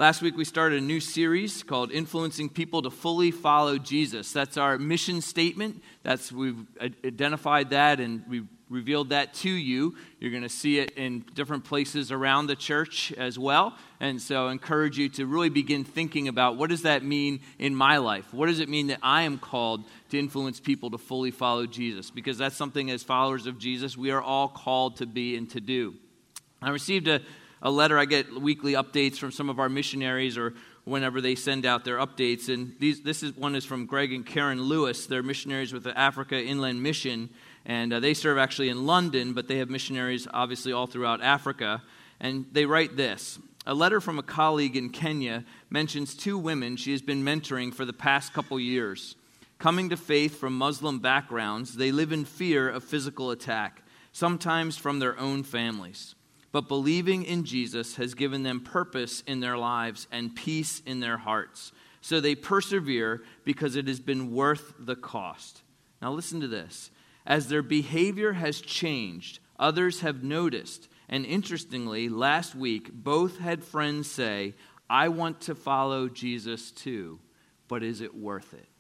Last week we started a new series called Influencing People to Fully Follow Jesus. That's our mission statement. We've identified that and we've revealed that to you. You're going to see it in different places around the church as well. And so I encourage you to really begin thinking about, what does that mean in my life? What does it mean that I am called to influence people to fully follow Jesus? Because that's something as followers of Jesus we are all called to be and to do. I received a letter. I get weekly updates from some of our missionaries or whenever they send out their updates. And one is from Greg and Karen Lewis. They're missionaries with the Africa Inland Mission. And they serve actually in London, but they have missionaries obviously all throughout Africa. And they write this: a letter from a colleague in Kenya mentions two women she has been mentoring for the past couple years. Coming to faith from Muslim backgrounds, they live in fear of physical attack, sometimes from their own families. But believing in Jesus has given them purpose in their lives and peace in their hearts. So they persevere because it has been worth the cost. Now listen to this. As their behavior has changed, others have noticed. And interestingly, last week, both had friends say, "I want to follow Jesus too, but is it worth it?"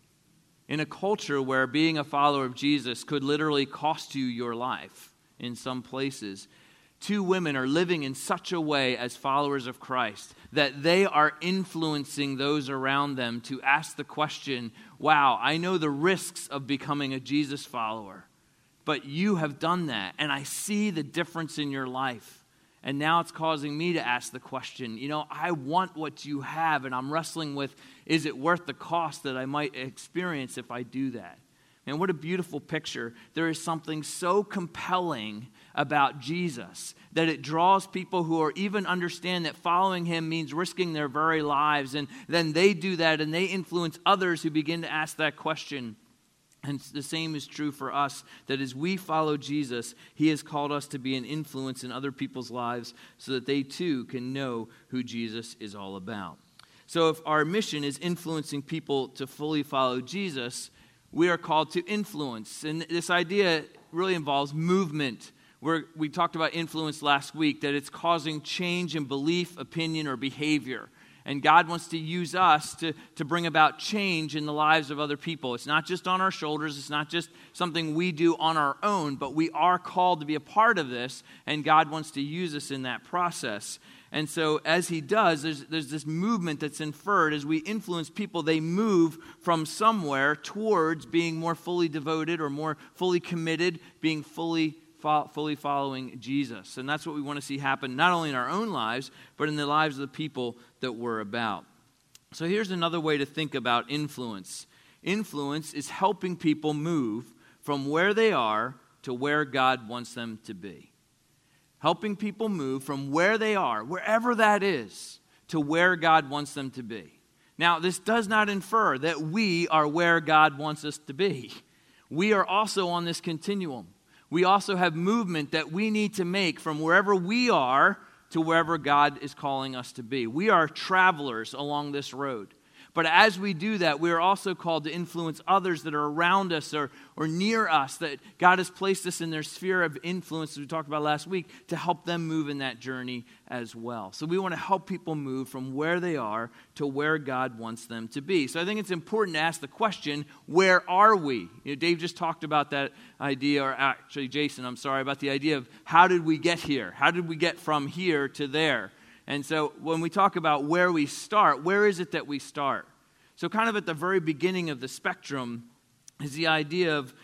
In a culture where being a follower of Jesus could literally cost you your life in some places, two women are living in such a way as followers of Christ that they are influencing those around them to ask the question, wow, I know the risks of becoming a Jesus follower, but you have done that, and I see the difference in your life. And now it's causing me to ask the question, I want what you have, and I'm wrestling with, is it worth the cost that I might experience if I do that? And what a beautiful picture. There is something so compelling about Jesus that it draws people who are even understand that following him means risking their very lives. And then they do that and they influence others who begin to ask that question. And the same is true for us, that as we follow Jesus, he has called us to be an influence in other people's lives so that they too can know who Jesus is all about. So if our mission is influencing people to fully follow Jesus, we are called to influence. And this idea really involves movement. We talked about influence last week, that it's causing change in belief, opinion, or behavior. And God wants to use us to bring about change in the lives of other people. It's not just on our shoulders. It's not just something we do on our own, but we are called to be a part of this, and God wants to use us in that process. And so as he does, there's this movement that's inferred. As we influence people, they move from somewhere towards being more fully devoted or more fully committed, being fully following Jesus. And that's what we want to see happen not only in our own lives, but in the lives of the people that we're about. So here's another way to think about influence. Influence is helping people move from where they are to where God wants them to be. Helping people move from where they are, wherever that is, to where God wants them to be. Now, this does not infer that we are where God wants us to be. We are also on this continuum. We also have movement that we need to make from wherever we are to wherever God is calling us to be. We are travelers along this road. But as we do that, we are also called to influence others that are around us or near us, that God has placed us in their sphere of influence, as we talked about last week, to help them move in that journey as well. So we want to help people move from where they are to where God wants them to be. So I think it's important to ask the question, where are we? Dave just talked about that idea, or actually Jason, about the idea of how did we get here? How did we get from here to there? And so when we talk about where we start, where is it that we start? So kind of at the very beginning of the spectrum is the idea of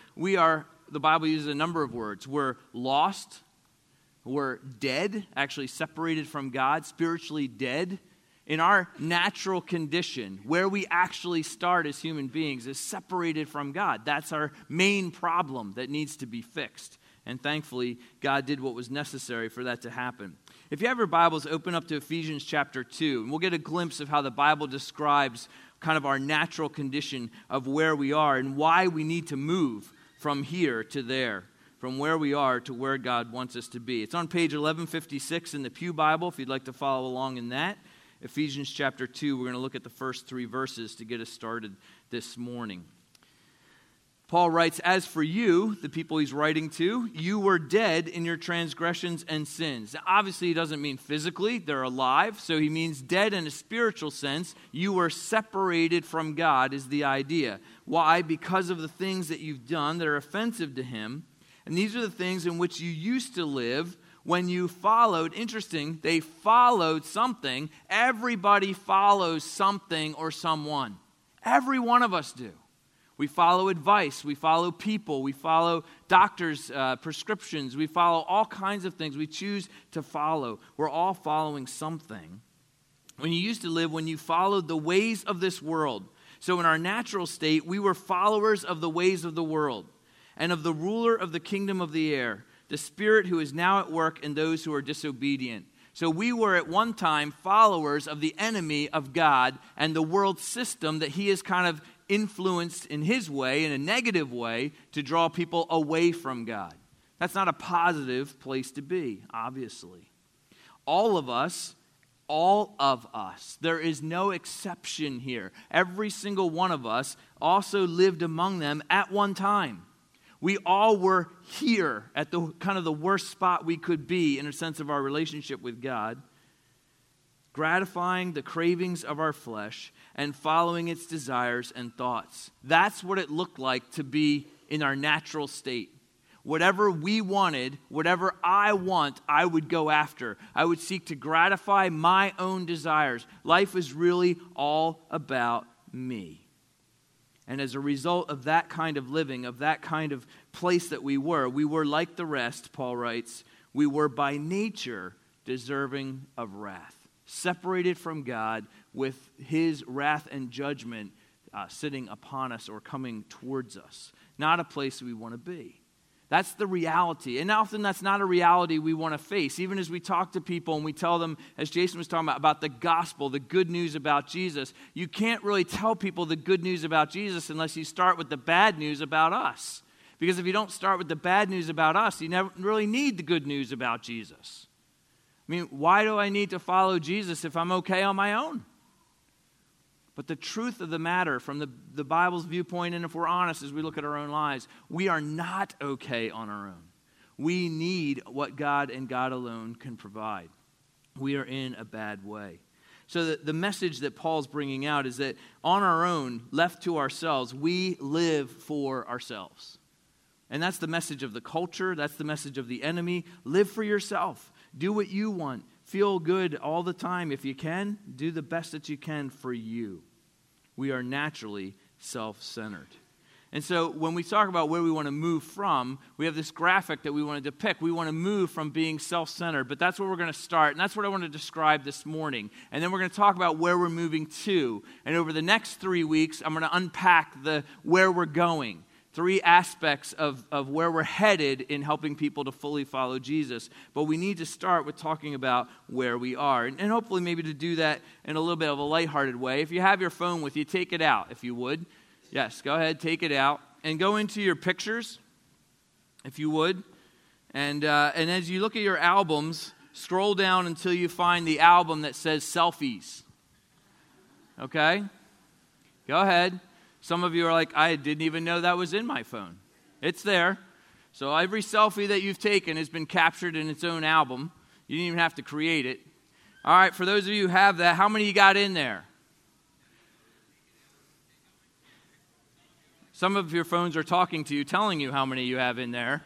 the Bible uses a number of words. We're lost, we're dead, actually separated from God, spiritually dead. In our natural condition, where we actually start as human beings is separated from God. That's our main problem that needs to be fixed. And thankfully, God did what was necessary for that to happen. If you have your Bibles, open up to Ephesians chapter 2, and we'll get a glimpse of how the Bible describes kind of our natural condition of where we are and why we need to move from here to there, from where we are to where God wants us to be. It's on page 1156 in the Pew Bible, if you'd like to follow along in that. Ephesians chapter 2, we're going to look at the first 3 verses to get us started this morning. Paul writes, as for you, the people he's writing to, you were dead in your transgressions and sins. Now, obviously, he doesn't mean physically. They're alive. So he means dead in a spiritual sense. You were separated from God is the idea. Why? Because of the things that you've done that are offensive to him. And these are the things in which you used to live when you followed. Interesting, they followed something. Everybody follows something or someone. Every one of us do. We follow advice, we follow people, we follow doctors' prescriptions, we follow all kinds of things we choose to follow. We're all following something. When you used to live, when you followed the ways of this world. So in our natural state, we were followers of the ways of the world and of the ruler of the kingdom of the air, the spirit who is now at work in those who are disobedient. So we were at one time followers of the enemy of God and the world system that he has kind of influenced in his way, in a negative way, to draw people away from God. That's not a positive place to be, obviously. All of us, there is no exception here. Every single one of us also lived among them at one time. We all were here at the kind of the worst spot we could be in a sense of our relationship with God, gratifying the cravings of our flesh and following its desires and thoughts. That's what it looked like to be in our natural state. Whatever we wanted, whatever I want, I would go after. I would seek to gratify my own desires. Life is really all about me. And as a result of that kind of living, of that kind of place that we were like the rest, Paul writes, we were by nature deserving of wrath. Separated from God with his wrath and judgment sitting upon us or coming towards us. Not a place we want to be. That's the reality. And often that's not a reality we want to face. Even as we talk to people and we tell them, as Jason was talking about the gospel, the good news about Jesus, you can't really tell people the good news about Jesus unless you start with the bad news about us. Because if you don't start with the bad news about us, you never really need the good news about Jesus. I mean, why do I need to follow Jesus if I'm okay on my own? But the truth of the matter from the Bible's viewpoint, and if we're honest as we look at our own lives, we are not okay on our own. We need what God and God alone can provide. We are in a bad way. So the message that Paul's bringing out is that on our own, left to ourselves, we live for ourselves. And that's the message of the culture. That's the message of the enemy. Live for yourself. Do what you want. Feel good all the time. If you can, do the best that you can for you. We are naturally self-centered. And so when we talk about where we want to move from, we have this graphic that we want to depict. We want to move from being self-centered, but that's where we're going to start, and that's what I want to describe this morning. And then we're going to talk about where we're moving to. And over the next 3 weeks, I'm going to unpack where we're going. 3 aspects of where we're headed in helping people to fully follow Jesus. But we need to start with talking about where we are. And hopefully maybe to do that in a little bit of a lighthearted way. If you have your phone with you, take it out if you would. Yes, go ahead, take it out. And go into your pictures, if you would. And as you look at your albums, scroll down until you find the album that says selfies. Okay? Go ahead. Some of you are like, I didn't even know that was in my phone. It's there. So every selfie that you've taken has been captured in its own album. You didn't even have to create it. All right, for those of you who have that, how many you got in there? Some of your phones are talking to you, telling you how many you have in there.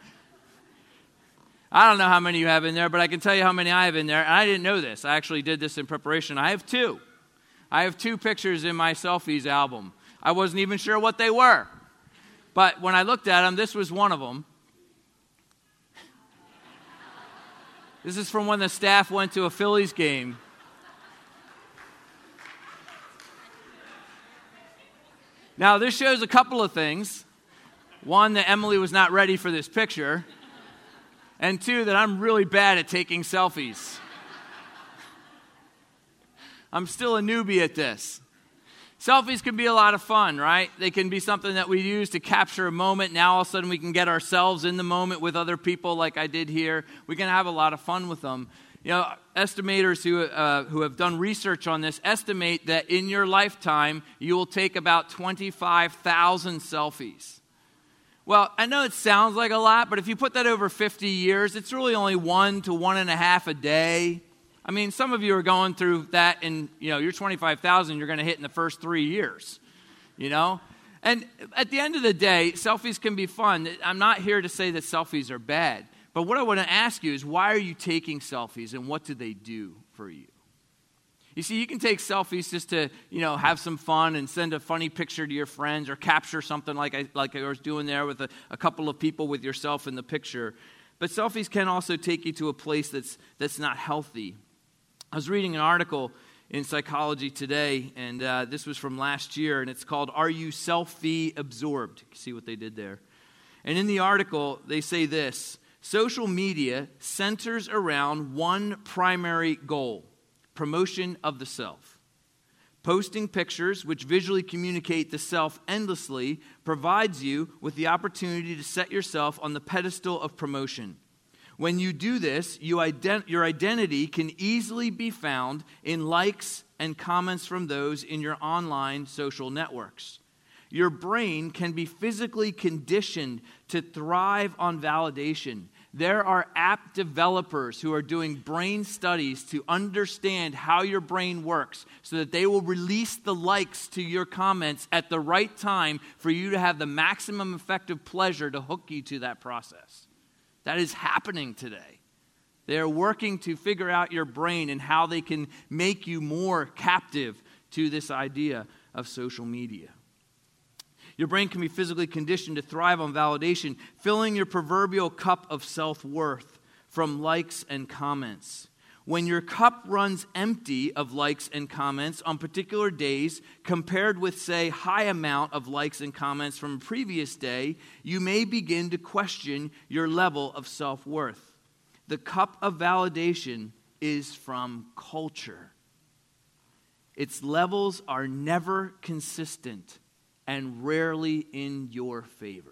I don't know how many you have in there, but I can tell you how many I have in there. And I didn't know this. I actually did this in preparation. I have 2. I have 2 pictures in my selfies album. I wasn't even sure what they were. But when I looked at them, this was one of them. This is from when the staff went to a Phillies game. Now, this shows a couple of things. 1, that Emily was not ready for this picture. And 2, that I'm really bad at taking selfies. I'm still a newbie at this. Selfies can be a lot of fun, right? They can be something that we use to capture a moment. Now all of a sudden we can get ourselves in the moment with other people like I did here. We can have a lot of fun with them. You know, estimators who have done research on this estimate that in your lifetime you will take about 25,000 selfies. Well, I know it sounds like a lot, but if you put that over 50 years, it's really only 1 to 1.5 a day. I mean, some of you are going through that and, you're 25,000 you're going to hit in the first 3 years, And at the end of the day, selfies can be fun. I'm not here to say that selfies are bad. But what I want to ask you is, why are you taking selfies and what do they do for you? You see, you can take selfies just to, have some fun and send a funny picture to your friends or capture something like I was doing there with a couple of people with yourself in the picture. But selfies can also take you to a place that's not healthy. I was reading an article in Psychology Today, and this was from last year, and it's called, Are You Selfie Absorbed? You can see what they did there. And in the article, they say this: social media centers around one primary goal: promotion of the self. Posting pictures which visually communicate the self endlessly provides you with the opportunity to set yourself on the pedestal of promotion. When you do this, your identity can easily be found in likes and comments from those in your online social networks. Your brain can be physically conditioned to thrive on validation. There are app developers who are doing brain studies to understand how your brain works so that they will release the likes to your comments at the right time for you to have the maximum effective pleasure to hook you to that process. That is happening today. They are working to figure out your brain and how they can make you more captive to this idea of social media. Your brain can be physically conditioned to thrive on validation, filling your proverbial cup of self-worth from likes and comments. When your cup runs empty of likes and comments on particular days, compared with, say, high amount of likes and comments from a previous day, you may begin to question your level of self-worth. The cup of validation is from culture. Its levels are never consistent and rarely in your favor.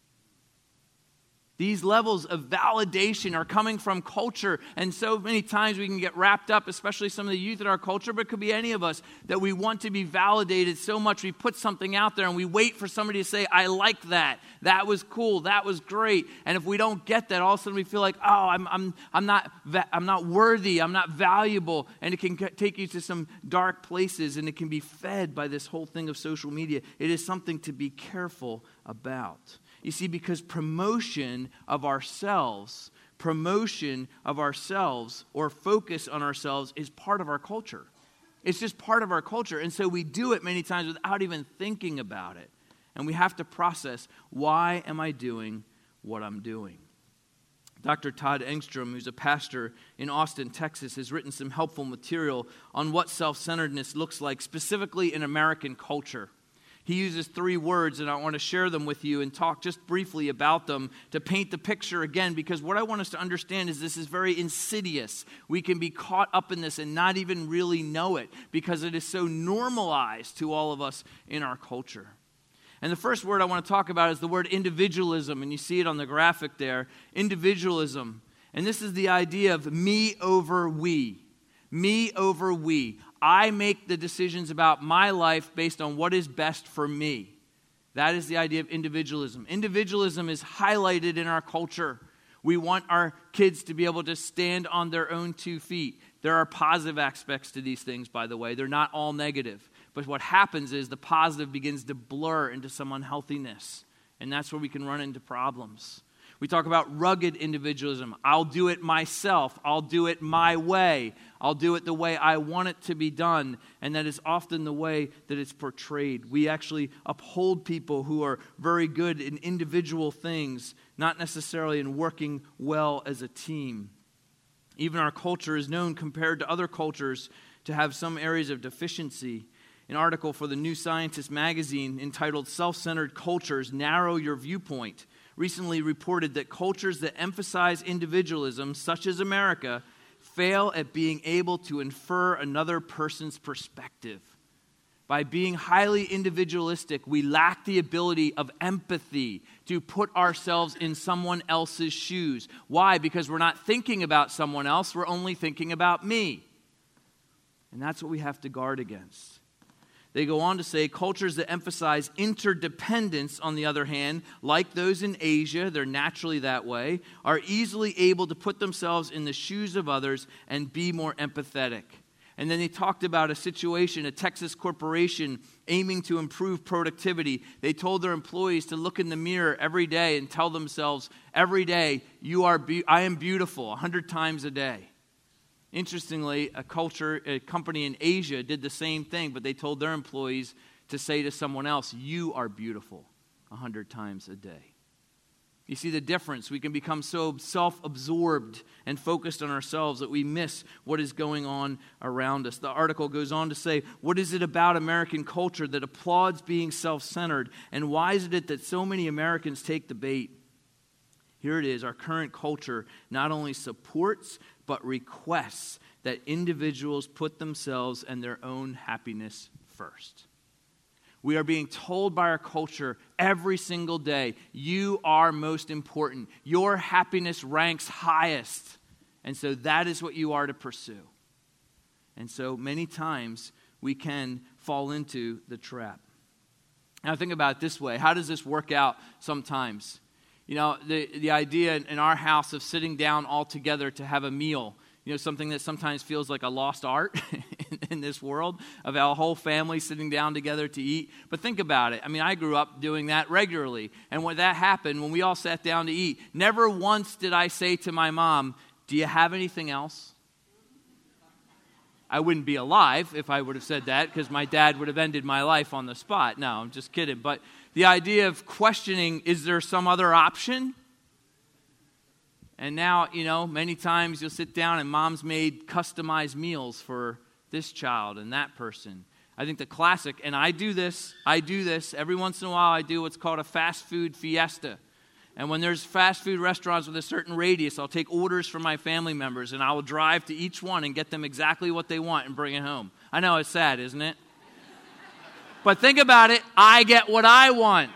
These levels of validation are coming from culture, and so many times we can get wrapped up, especially some of the youth in our culture, but it could be any of us, that we want to be validated so much we put something out there and we wait for somebody to say, I like that, that was cool, that was great. And if we don't get that, all of a sudden we feel like, I'm not worthy, I'm not valuable, and it can take you to some dark places, and it can be fed by this whole thing of social media. It is something to be careful about. You see, because promotion of ourselves or focus on ourselves is part of our culture. It's just part of our culture. And so we do it many times without even thinking about it. And we have to process, why am I doing what I'm doing? Dr. Todd Engstrom, who's a pastor in Austin, Texas, has written some helpful material on what self-centeredness looks like, specifically in American culture. He uses 3 words, and I want to share them with you and talk just briefly about them to paint the picture again, because what I want us to understand is this is very insidious. We can be caught up in this and not even really know it because it is so normalized to all of us in our culture. And the first word I want to talk about is the word individualism, and you see it on the graphic there. Individualism. And this is the idea of me over we. Me over we. I make the decisions about my life based on what is best for me. That is the idea of individualism. Individualism is highlighted in our culture. We want our kids to be able to stand on their own 2 feet. There are positive aspects to these things, by the way. They're not all negative. But what happens is the positive begins to blur into some unhealthiness. And that's where we can run into problems. We talk about rugged individualism. I'll do it myself. I'll do it my way. I'll do it the way I want it to be done. And that is often the way that it's portrayed. We actually uphold people who are very good in individual things, not necessarily in working well as a team. Even our culture is known, compared to other cultures, to have some areas of deficiency. An article for the New Scientist magazine entitled Self-Centered Cultures Narrow Your Viewpoint recently reported that cultures that emphasize individualism, such as America, fail at being able to infer another person's perspective. By being highly individualistic, we lack the ability of empathy to put ourselves in someone else's shoes. Why? Because we're not thinking about someone else, we're only thinking about me. And that's what we have to guard against. They go on to say cultures that emphasize interdependence, on the other hand, like those in Asia, they're naturally that way, are easily able to put themselves in the shoes of others and be more empathetic. And then they talked about a situation, a Texas corporation aiming to improve productivity. They told their employees to look in the mirror every day and tell themselves every day, I am beautiful, 100 times a day. Interestingly, a company in Asia did the same thing, but they told their employees to say to someone else, you are beautiful 100 times a day. You see the difference? We can become so self-absorbed and focused on ourselves that we miss what is going on around us. The article goes on to say, what is it about American culture that applauds being self-centered, and why is it that so many Americans take the bait? Here it is, our current culture not only supports, but requests that individuals put themselves and their own happiness first. We are being told by our culture every single day, you are most important. Your happiness ranks highest. And so that is what you are to pursue. And so many times we can fall into the trap. Now think about it this way. How does this work out sometimes? You know, the idea in our house of sitting down all together to have a meal, you know, something that sometimes feels like a lost art in this world, of our whole family sitting down together to eat. But think about it. I mean, I grew up doing that regularly. And when that happened, when we all sat down to eat, never once did I say to my mom, do you have anything else? I wouldn't be alive if I would have said that, because my dad would have ended my life on the spot. No, I'm just kidding. But the idea of questioning, is there some other option? And now, you know, many times you'll sit down and mom's made customized meals for this child and that person. I think the classic, and I do this, every once in a while I do what's called a fast food fiesta. And when there's fast food restaurants with a certain radius, I'll take orders from my family members, and I will drive to each one and get them exactly what they want and bring it home. I know it's sad, isn't it? But think about it, I get what I want.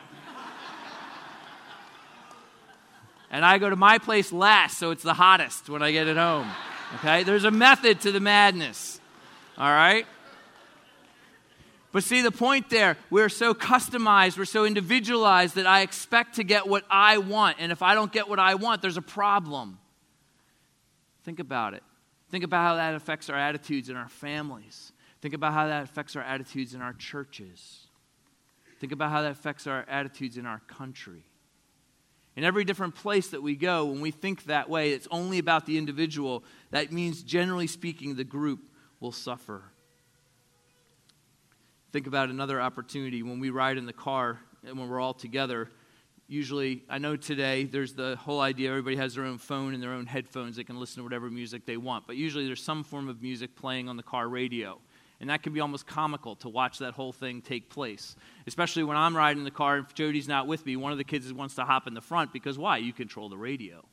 And I go to my place last, so it's the hottest when I get it home. Okay? There's a method to the madness. All right? But see the point there, we're so customized, we're so individualized that I expect to get what I want. And if I don't get what I want, there's a problem. Think about it. Think about how that affects our attitudes in our families. Think about how that affects our attitudes in our churches. Think about how that affects our attitudes in our country. In every different place that we go, when we think that way, it's only about the individual. That means, generally speaking, the group will suffer. Think about another opportunity when we ride in the car and when we're all together. Usually, I know today there's the whole idea everybody has their own phone and their own headphones. They can listen to whatever music they want. But usually there's some form of music playing on the car radio. And that can be almost comical to watch that whole thing take place. Especially when I'm riding in the car and if Jody's not with me, one of the kids wants to hop in the front because why? You control the radio.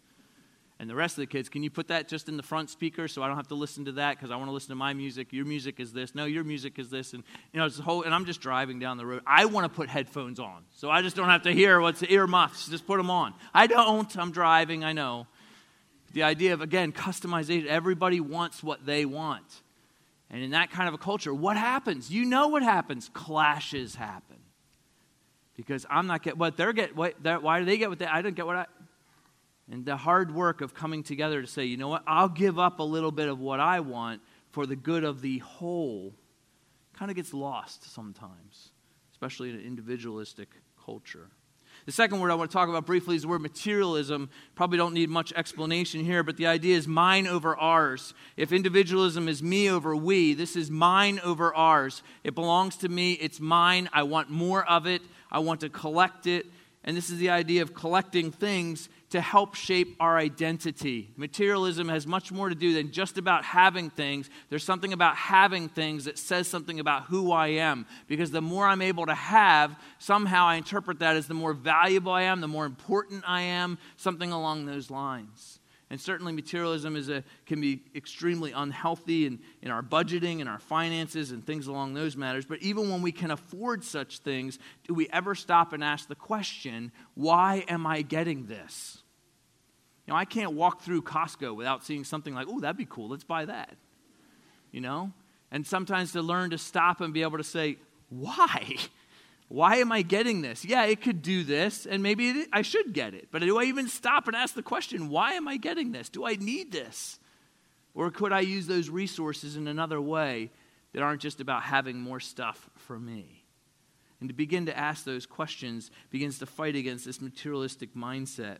And the rest of the kids, can you put that just in the front speaker so I don't have to listen to that because I want to listen to my music? Your music is this. No, your music is this. And you know, it's the whole. And I'm just driving down the road. I want to put headphones on, so I just don't have to hear what's earmuffs. Just put them on. I don't. I'm driving. I know. The idea of, again, customization. Everybody wants what they want, and in that kind of a culture, what happens? You know what happens? Clashes happen because I'm not getting what they're getting. Why do they get what they? I don't get what I. And the hard work of coming together to say, you know what, I'll give up a little bit of what I want for the good of the whole kind of gets lost sometimes, especially in an individualistic culture. The second word I want to talk about briefly is the word materialism. Probably don't need much explanation here, but the idea is mine over ours. If individualism is me over we, this is mine over ours. It belongs to me. It's mine. I want more of it. I want to collect it. And this is the idea of collecting things to help shape our identity. Materialism has much more to do than just about having things. There's something about having things that says something about who I am. Because the more I'm able to have, somehow I interpret that as the more valuable I am, the more important I am, something along those lines. And certainly materialism can be extremely unhealthy in our budgeting and our finances and things along those matters. But even when we can afford such things, do we ever stop and ask the question, why am I getting this? You know, I can't walk through Costco without seeing something like, oh, that'd be cool, let's buy that. You know? And sometimes to learn to stop and be able to say, why? Why am I getting this? Yeah, it could do this, and maybe I should get it. But do I even stop and ask the question, why am I getting this? Do I need this? Or could I use those resources in another way that aren't just about having more stuff for me? And to begin to ask those questions begins to fight against this materialistic mindset.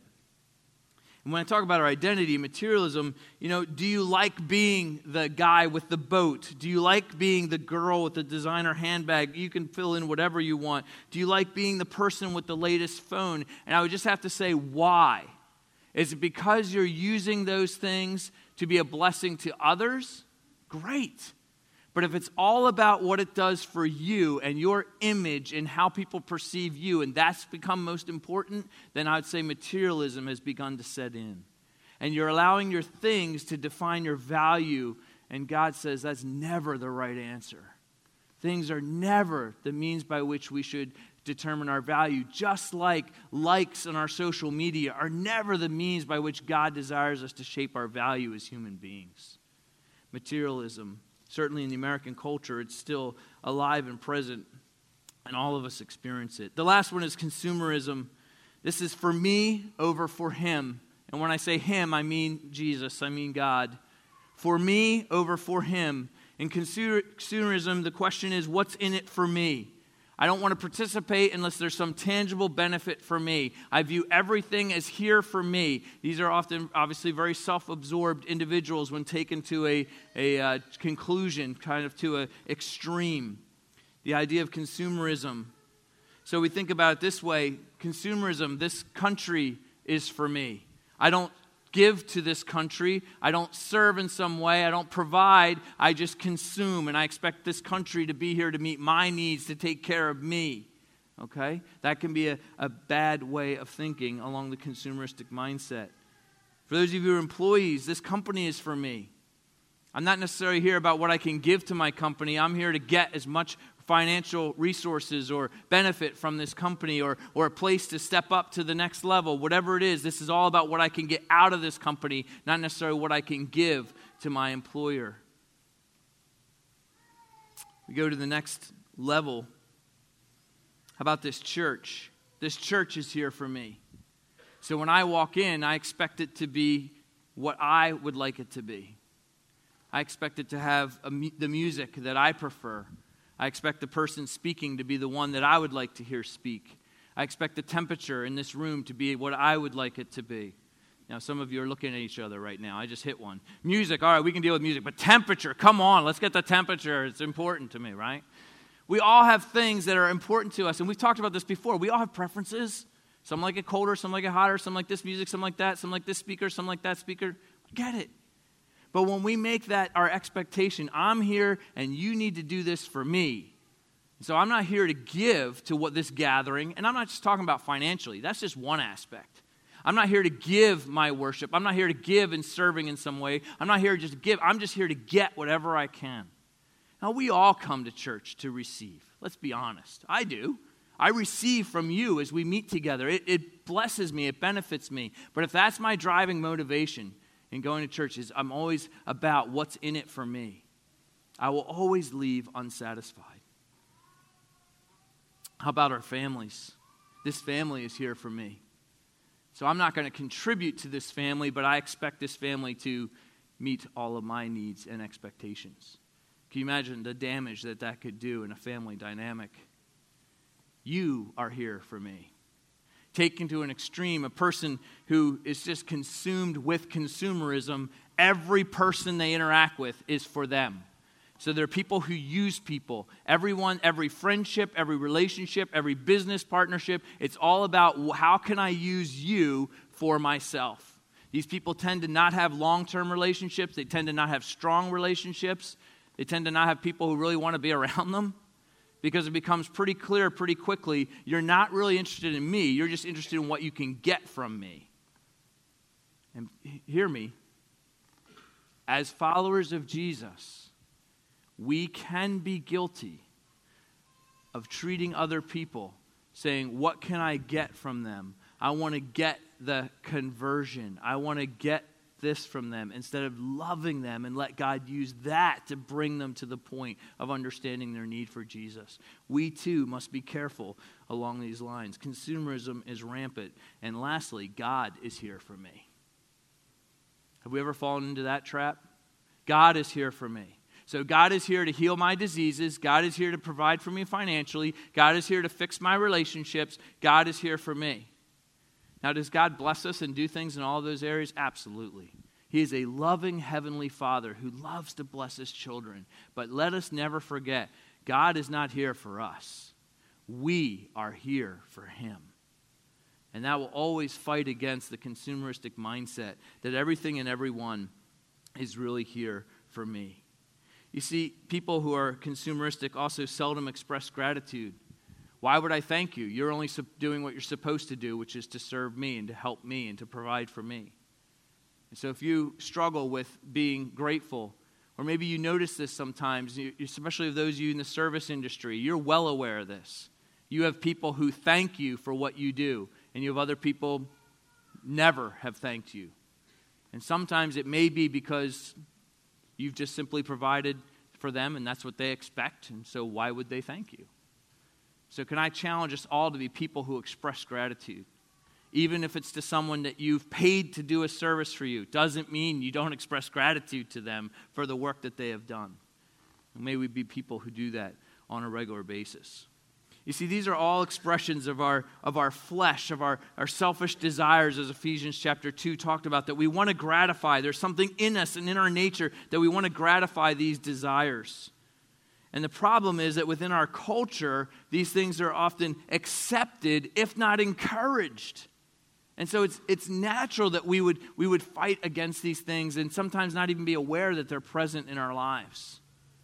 And when I talk about our identity, materialism, do you like being the guy with the boat? Do you like being the girl with the designer handbag? You can fill in whatever you want. Do you like being the person with the latest phone? And I would just have to say, why? Is it because you're using those things to be a blessing to others? Great. But if it's all about what it does for you and your image and how people perceive you, and that's become most important, then I would say materialism has begun to set in. And you're allowing your things to define your value, and God says that's never the right answer. Things are never the means by which we should determine our value, just like likes on our social media are never the means by which God desires us to shape our value as human beings. Materialism, certainly in the American culture, it's still alive and present, and all of us experience it. The last one is consumerism. This is for me over for him. And when I say him, I mean Jesus, I mean God. For me over for him. In consumerism, the question is, what's in it for me? I don't want to participate unless there's some tangible benefit for me. I view everything as here for me. These are often, obviously, very self-absorbed individuals when taken to a conclusion, kind of to an extreme. The idea of consumerism. So we think about it this way. Consumerism, this country is for me. I don't give to this country. I don't serve in some way. I don't provide. I just consume, and I expect this country to be here to meet my needs, to take care of me. Okay? That can be a bad way of thinking along the consumeristic mindset. For those of you who are employees, this company is for me. I'm not necessarily here about what I can give to my company. I'm here to get as much financial resources or benefit from this company or a place to step up to the next level. Whatever it is, this is all about what I can get out of this company, not necessarily what I can give to my employer. We go to the next level. How about this church? This church is here for me. So when I walk in, I expect it to be what I would like it to be. I expect it to have the music that I prefer. I expect the person speaking to be the one that I would like to hear speak. I expect the temperature in this room to be what I would like it to be. Now, some of you are looking at each other right now. I just hit one. Music, all right, we can deal with music. But temperature, come on, let's get the temperature. It's important to me, right? We all have things that are important to us, and we've talked about this before. We all have preferences. Some like it colder, some like it hotter, some like this music, some like that, some like this speaker, some like that speaker. I get it. But when we make that our expectation, I'm here and you need to do this for me. So I'm not here to give to what this gathering, and I'm not just talking about financially. That's just one aspect. I'm not here to give my worship. I'm not here to give in serving in some way. I'm not here to just give. I'm just here to get whatever I can. Now, we all come to church to receive. Let's be honest. I do. I receive from you as we meet together. It blesses me. It benefits me. But if that's my driving motivation in going to church, is I'm always about what's in it for me, I will always leave unsatisfied. How about our families? This family is here for me. So I'm not going to contribute to this family, but I expect this family to meet all of my needs and expectations. Can you imagine the damage that could do in a family dynamic? You are here for me. Taken to an extreme, a person who is just consumed with consumerism, every person they interact with is for them. So there are people who use people. Everyone, every friendship, every relationship, every business partnership, it's all about how can I use you for myself. These people tend to not have long-term relationships. They tend to not have strong relationships. They tend to not have people who really want to be around them. Because it becomes pretty clear pretty quickly, you're not really interested in me, you're just interested in what you can get from me. And hear me, as followers of Jesus, we can be guilty of treating other people, saying, what can I get from them? I want to get the conversion. I want to get this from them instead of loving them and let God use that to bring them to the point of understanding their need for Jesus. We too must be careful along these lines. Consumerism is rampant. And lastly, God is here for me. Have we ever fallen into that trap? God is here for me. So God is here to heal my diseases. God is here to provide for me financially. God is here to fix my relationships. God is here for me. Now, does God bless us and do things in all those areas? Absolutely. He is a loving heavenly Father who loves to bless his children. But let us never forget, God is not here for us. We are here for him. And that will always fight against the consumeristic mindset that everything and everyone is really here for me. You see, people who are consumeristic also seldom express gratitude. Why would I thank you? You're only doing what you're supposed to do, which is to serve me and to help me and to provide for me. And so if you struggle with being grateful, or maybe you notice this sometimes, especially of those of you in the service industry, you're well aware of this. You have people who thank you for what you do, and you have other people never have thanked you. And sometimes it may be because you've just simply provided for them, and that's what they expect, and so why would they thank you? So can I challenge us all to be people who express gratitude? Even if it's to someone that you've paid to do a service for you, doesn't mean you don't express gratitude to them for the work that they have done. And may we be people who do that on a regular basis. You see, these are all expressions of our flesh, of our selfish desires, as Ephesians chapter 2 talked about, that we want to gratify. There's something in us and in our nature that we want to gratify these desires. And the problem is that within our culture, these things are often accepted, if not encouraged. And so it's natural that we would fight against these things and sometimes not even be aware that they're present in our lives.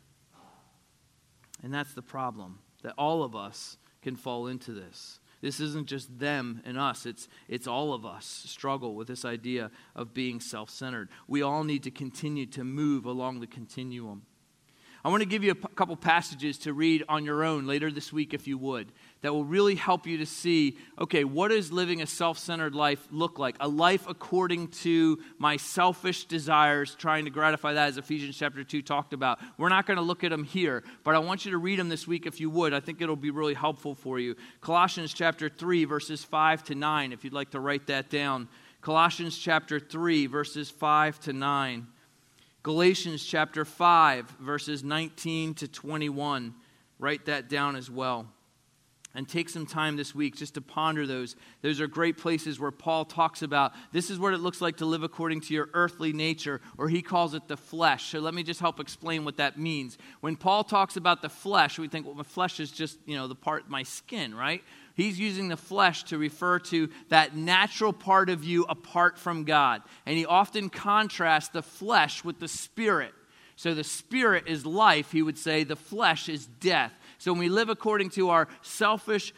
And that's the problem, that all of us can fall into this. This isn't just them and us. It's all of us struggle with this idea of being self-centered. We all need to continue to move along the continuum. I want to give you a couple passages to read on your own later this week, if you would, that will really help you to see, okay, what does living a self-centered life look like? A life according to my selfish desires, trying to gratify that, as Ephesians chapter 2 talked about. We're not going to look at them here, but I want you to read them this week if you would. I think it'll be really helpful for you. Colossians chapter 3, verses 5 to 9, if you'd like to write that down. Colossians chapter 3, verses 5 to 9. Galatians chapter 5, verses 19 to 21. Write that down as well. And take some time this week just to ponder those. Those are great places where Paul talks about this is what it looks like to live according to your earthly nature, or he calls it the flesh. So let me just help explain what that means. When Paul talks about the flesh, we think, well, my flesh is just, the part, my skin, right? He's using the flesh to refer to that natural part of you apart from God. And he often contrasts the flesh with the spirit. So the spirit is life, he would say. The flesh is death. So when we live according to our selfish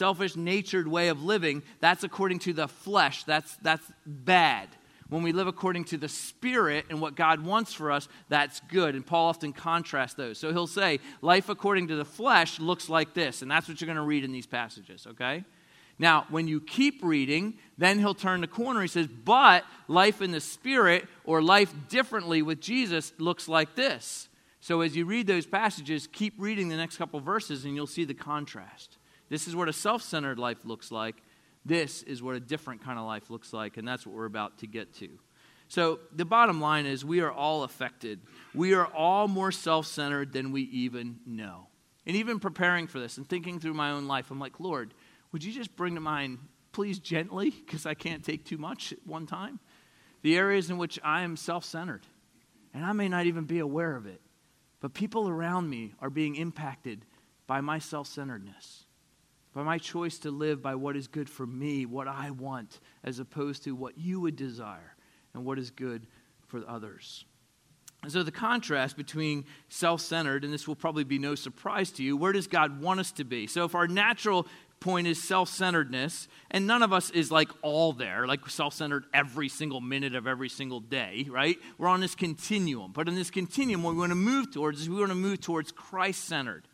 natured way of living, that's according to the flesh. That's bad. When we live according to the Spirit and what God wants for us, that's good. And Paul often contrasts those. So he'll say, life according to the flesh looks like this. And that's what you're going to read in these passages, okay? Now, when you keep reading, then he'll turn the corner. He says, but life in the Spirit, or life differently with Jesus, looks like this. So as you read those passages, keep reading the next couple verses and you'll see the contrast. This is what a self-centered life looks like. This is what a different kind of life looks like, and that's what we're about to get to. So the bottom line is we are all affected. We are all more self-centered than we even know. And even preparing for this and thinking through my own life, I'm like, Lord, would you just bring to mind, please gently, because I can't take too much at one time, the areas in which I am self-centered. And I may not even be aware of it. But people around me are being impacted by my self-centeredness, by my choice to live by what is good for me, what I want, as opposed to what you would desire and what is good for others. And so the contrast between self-centered, and this will probably be no surprise to you, where does God want us to be? So if our natural point is self-centeredness, and none of us is like all there, like self-centered every single minute of every single day, right? We're on this continuum. But in this continuum, what we want to move towards is we want to move towards Christ-centered.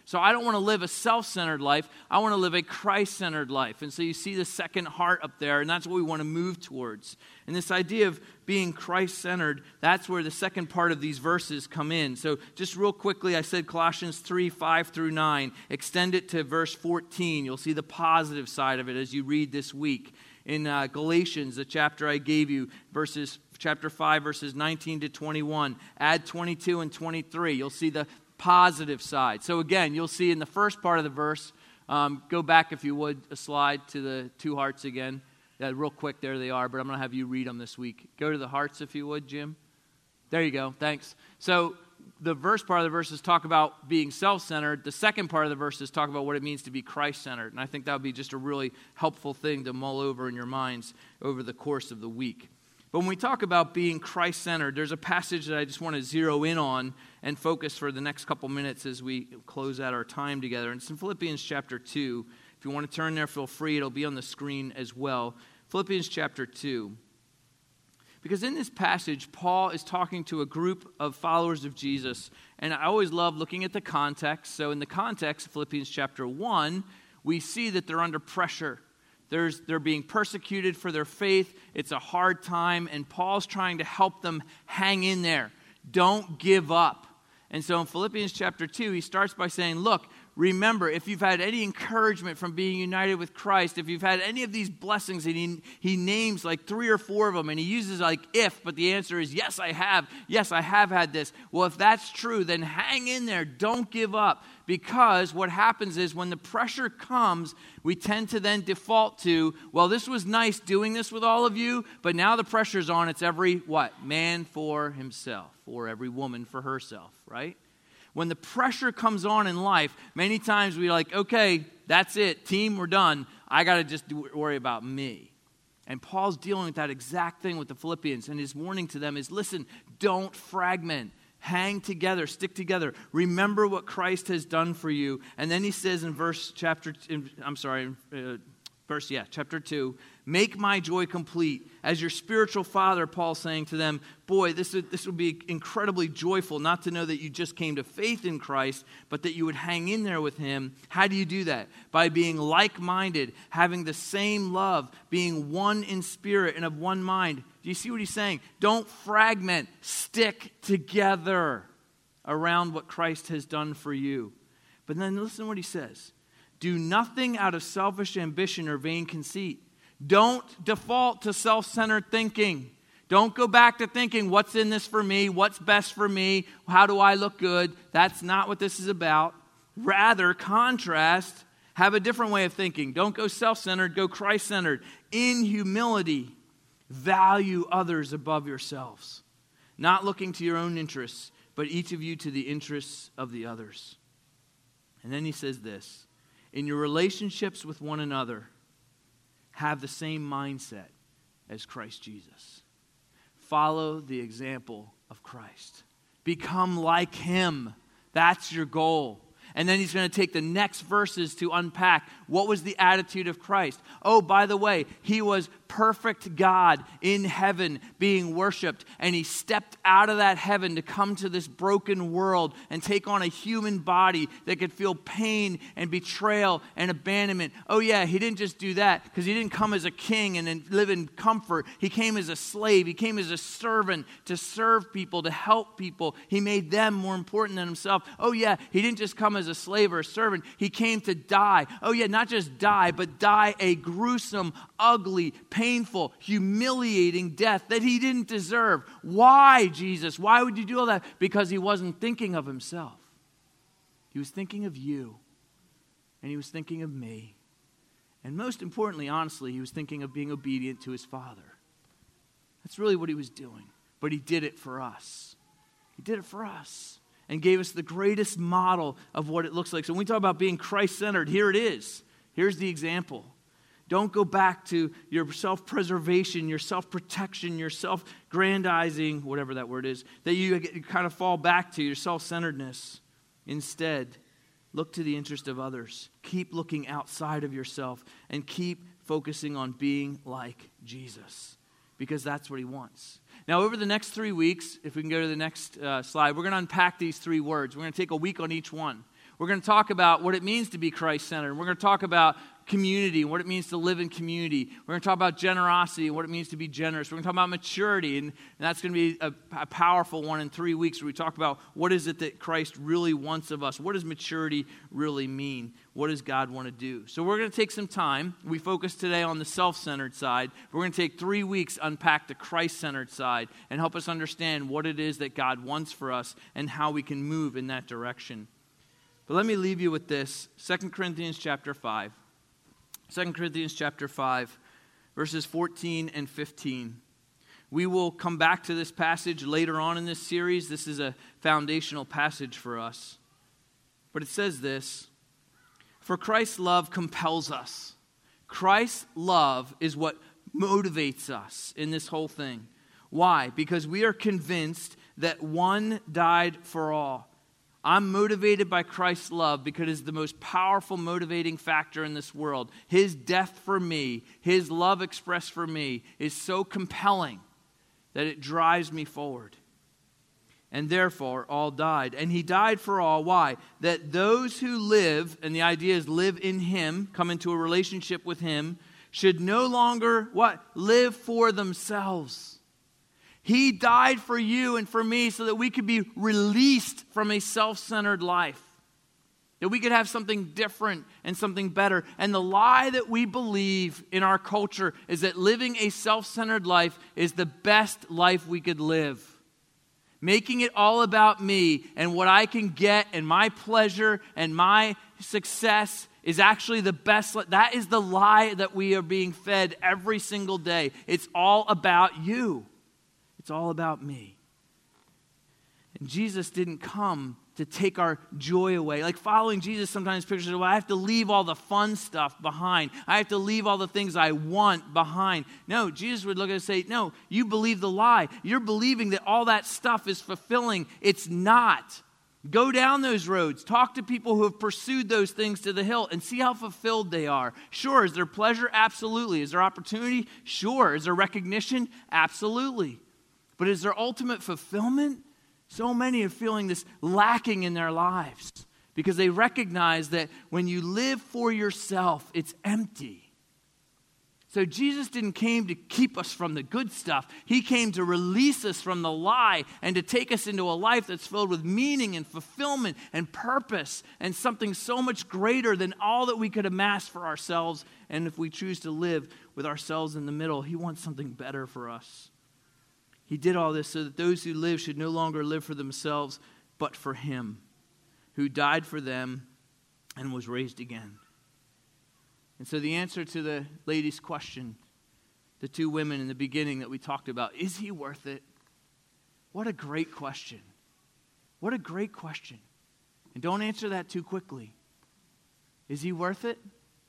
So I don't want to live a self-centered life. I want to live a Christ-centered life. And so you see the second heart up there, and that's what we want to move towards. And this idea of being Christ-centered, that's where the second part of these verses come in. So just real quickly, I said Colossians 3, 5 through 9. Extend it to verse 14. You'll see the positive side of it as you read this week. In Galatians, the chapter I gave you, chapter 5, verses 19 to 21. Add 22 and 23. You'll see the positive side. So again, you'll see in the first part of the verse, go back if you would, a slide to the two hearts again. Yeah, real quick, there they are, but I'm going to have you read them this week. Go to the hearts if you would, Jim. There you go, thanks. So the first part of the verses talk about being self-centered. The second part of the verses talk about what it means to be Christ-centered. And I think that would be just a really helpful thing to mull over in your minds over the course of the week. But when we talk about being Christ-centered, there's a passage that I just want to zero in on and focus for the next couple minutes as we close out our time together. And it's in Philippians chapter 2. If you want to turn there, feel free. It'll be on the screen as well. Philippians chapter 2. Because in this passage, Paul is talking to a group of followers of Jesus. And I always love looking at the context. So in the context of Philippians chapter 1, we see that they're under pressure. They're being persecuted for their faith. It's a hard time, and Paul's trying to help them hang in there. Don't give up. And so in Philippians chapter 2, he starts by saying, look, remember, if you've had any encouragement from being united with Christ, if you've had any of these blessings, and he names like 3 or 4 of them, and he uses like if, but the answer is yes, I have. Yes, I have had this. Well, if that's true, then hang in there. Don't give up. Because what happens is when the pressure comes, we tend to then default to, well, this was nice doing this with all of you, but now the pressure's on. It's every, what? Man for himself, or every woman for herself, right? When the pressure comes on in life, many times we're like, okay, that's it. Team, we're done. I got to just worry about me. And Paul's dealing with that exact thing with the Philippians. And his warning to them is, listen, don't fragment. Hang together, stick together. Remember what Christ has done for you. And then he says in chapter 2, make my joy complete. As your spiritual father, Paul's saying to them, boy, this would be incredibly joyful not to know that you just came to faith in Christ, but that you would hang in there with him. How do you do that? By being like-minded, having the same love, being one in spirit and of one mind. Do you see what he's saying? Don't fragment. Stick together around what Christ has done for you. But then listen to what he says. Do nothing out of selfish ambition or vain conceit. Don't default to self-centered thinking. Don't go back to thinking, what's in this for me? What's best for me? How do I look good? That's not what this is about. Rather, contrast, have a different way of thinking. Don't go self-centered, go Christ-centered. In humility, value others above yourselves. Not looking to your own interests, but each of you to the interests of the others. And then he says this. In your relationships with one another, have the same mindset as Christ Jesus. Follow the example of Christ. Become like him. That's your goal. And then he's going to take the next verses to unpack what was the attitude of Christ. Oh, by the way, he was perfect God in heaven being worshiped. And he stepped out of that heaven to come to this broken world and take on a human body that could feel pain and betrayal and abandonment. Oh yeah, he didn't just do that because he didn't come as a king and then live in comfort. He came as a slave. He came as a servant to serve people, to help people. He made them more important than himself. Oh yeah, he didn't just come as a slave or a servant. He came to die. Oh yeah, not just die, but die a gruesome, ugly, painful, humiliating death that he didn't deserve. Why, Jesus? Why would you do all that? Because he wasn't thinking of himself. He was thinking of you. And he was thinking of me. And most importantly, honestly, he was thinking of being obedient to his Father. That's really what he was doing. But he did it for us. He did it for us. And gave us the greatest model of what it looks like. So when we talk about being Christ-centered, here it is. Here's the example. Don't go back to your self-preservation, your self-protection, your self-grandizing, whatever that word is, that you kind of fall back to, your self-centeredness. Instead, look to the interest of others. Keep looking outside of yourself and keep focusing on being like Jesus, because that's what he wants. Now, over the next 3 weeks, if we can go to the next slide, we're going to unpack these 3 words. We're going to take a week on each one. We're going to talk about what it means to be Christ-centered. We're going to talk about community and what it means to live in community. We're going to talk about generosity and what it means to be generous. We're going to talk about maturity, and that's going to be a powerful one in 3 weeks where we talk about what is it that Christ really wants of us. What does maturity really mean? What does God want to do? So we're going to take some time. We focus today on the self-centered side. We're going to take 3 weeks, unpack the Christ-centered side, and help us understand what it is that God wants for us and how we can move in that direction. But let me leave you with this, 2 Corinthians chapter 5. 2 Corinthians chapter 5, verses 14 and 15. We will come back to this passage later on in this series. This is a foundational passage for us. But it says this, "For Christ's love compels us." Christ's love is what motivates us in this whole thing. Why? Because we are convinced that one died for all. I'm motivated by Christ's love because it's the most powerful motivating factor in this world. His death for me, His love expressed for me is so compelling that it drives me forward. And therefore, all died. And He died for all. Why? That those who live, and the idea is live in Him, come into a relationship with Him, should no longer, what? Live for themselves. He died for you and for me so that we could be released from a self-centered life. That we could have something different and something better. And the lie that we believe in our culture is that living a self-centered life is the best life we could live. Making it all about me and what I can get and my pleasure and my success is actually the best. That is the lie that we are being fed every single day. It's all about you. It's all about me. And Jesus didn't come to take our joy away. Like following Jesus sometimes pictures, well, I have to leave all the fun stuff behind. I have to leave all the things I want behind. No, Jesus would look at us and say, no, you believe the lie. You're believing that all that stuff is fulfilling. It's not. Go down those roads. Talk to people who have pursued those things to the hilt and see how fulfilled they are. Sure, is there pleasure? Absolutely. Is there opportunity? Sure. Is there recognition? Absolutely. But is there ultimate fulfillment? So many are feeling this lacking in their lives because they recognize that when you live for yourself, it's empty. So Jesus didn't came to keep us from the good stuff. He came to release us from the lie and to take us into a life that's filled with meaning and fulfillment and purpose and something so much greater than all that we could amass for ourselves. And if we choose to live with ourselves in the middle, He wants something better for us. He did all this so that those who live should no longer live for themselves, but for Him, who died for them and was raised again. And so the answer to the lady's question, the two women in the beginning that we talked about, is He worth it? What a great question. What a great question. And don't answer that too quickly. Is He worth it?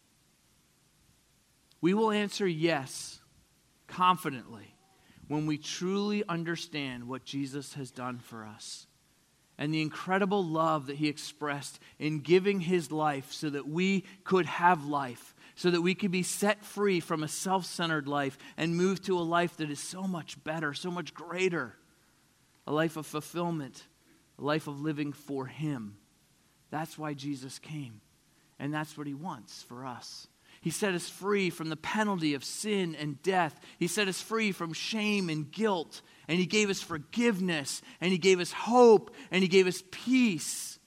We will answer yes, confidently, when we truly understand what Jesus has done for us and the incredible love that He expressed in giving His life so that we could have life, so that we could be set free from a self-centered life and move to a life that is so much better, so much greater, a life of fulfillment, a life of living for Him. That's why Jesus came, and that's what He wants for us. He set us free from the penalty of sin and death. He set us free from shame and guilt. And He gave us forgiveness. And He gave us hope. And He gave us peace.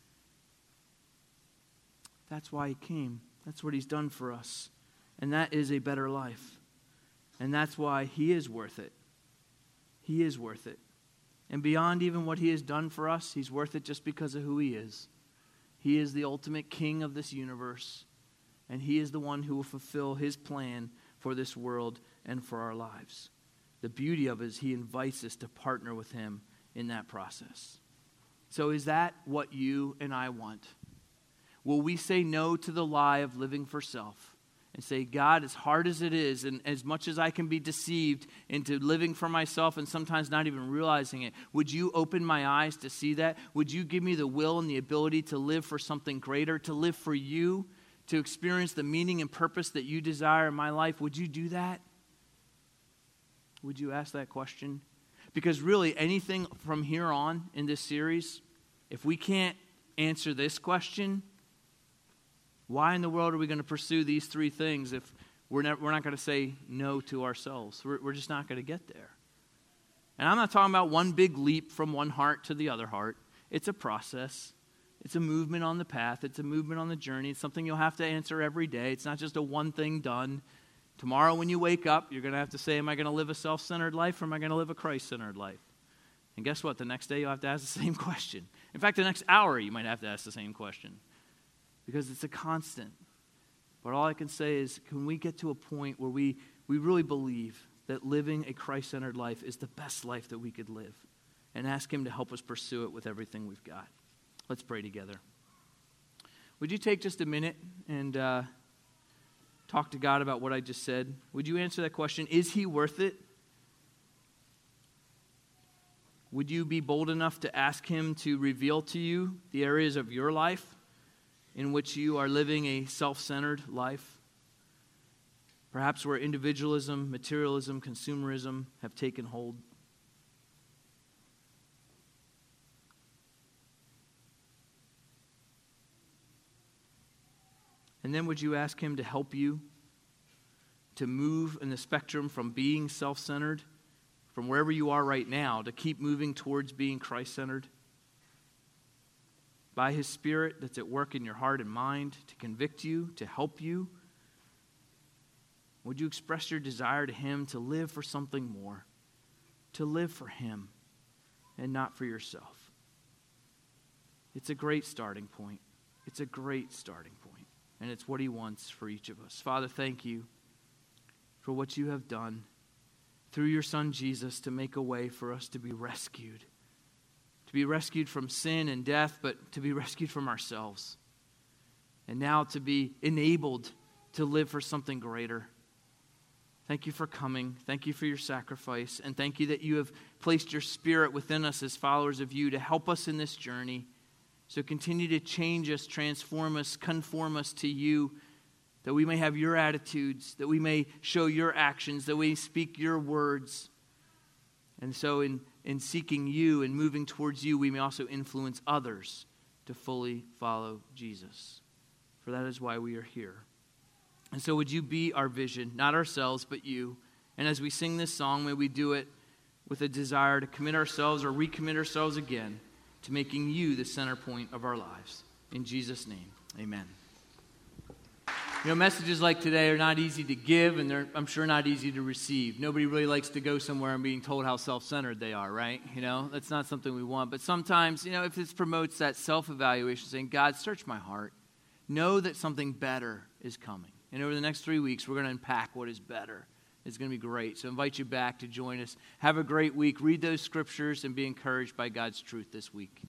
That's why He came. That's what He's done for us. And that is a better life. And that's why He is worth it. He is worth it. And beyond even what He has done for us, He's worth it just because of who He is. He is the ultimate King of this universe. And He is the one who will fulfill His plan for this world and for our lives. The beauty of it is He invites us to partner with Him in that process. So is that what you and I want? Will we say no to the lie of living for self and say, God, as hard as it is and as much as I can be deceived into living for myself and sometimes not even realizing it, would you open my eyes to see that? Would you give me the will and the ability to live for something greater, to live for you? To experience the meaning and purpose that you desire in my life, would you do that? Would you ask that question? Because really, anything from here on in this series, if we can't answer this question, Why in the world are we going to pursue these three things if we're not going to say no to ourselves? We're just not going to get there. And I'm not talking about one big leap from one heart to the other heart. It's a process. It's a movement on the path. It's a movement on the journey. It's something you'll have to answer every day. It's not just a one thing done. Tomorrow when you wake up, you're going to have to say, am I going to live a self-centered life or am I going to live a Christ-centered life? And guess what? The next day you'll have to ask the same question. In fact, the next hour you might have to ask the same question because it's a constant. But all I can say is, can we get to a point where we really believe that living a Christ-centered life is the best life that we could live, and ask Him to help us pursue it with everything we've got? Let's pray together. Would you take just a minute and talk to God about what I just said? Would you answer that question? Is He worth it? Would you be bold enough to ask Him to reveal to you the areas of your life in which you are living a self-centered life? Perhaps where individualism, materialism, consumerism have taken hold. And then would you ask Him to help you to move in the spectrum from being self-centered, from wherever you are right now, to keep moving towards being Christ-centered? By His Spirit that's at work in your heart and mind to convict you, to help you. Would you express your desire to Him to live for something more, to live for Him and not for yourself? It's a great starting point. It's a great starting point, and it's what He wants for each of us. Father, thank you for what you have done through your Son Jesus to make a way for us to be rescued from sin and death, but to be rescued from ourselves, and now to be enabled to live for something greater. Thank you for coming. Thank you for your sacrifice. And thank you that you have placed your Spirit within us as followers of you to help us in this journey. So continue to change us, transform us, conform us to you, that we may have your attitudes, that we may show your actions, that we speak your words. And so in seeking you and moving towards you, we may also influence others to fully follow Jesus. For that is why we are here. And so would you be our vision, not ourselves, but you. And as we sing this song, may we do it with a desire to commit ourselves or recommit ourselves again to making you the center point of our lives. In Jesus' name, amen. You know, messages like today are not easy to give, and they're, I'm sure, not easy to receive. Nobody really likes to go somewhere and being told how self-centered they are, right? You know, that's not something we want. But sometimes, you know, if this promotes that self-evaluation, saying, God, search my heart. Know that something better is coming. And over the next 3 weeks, we're going to unpack what is better. It's going to be great. So I invite you back to join us. Have a great week. Read those scriptures and be encouraged by God's truth this week.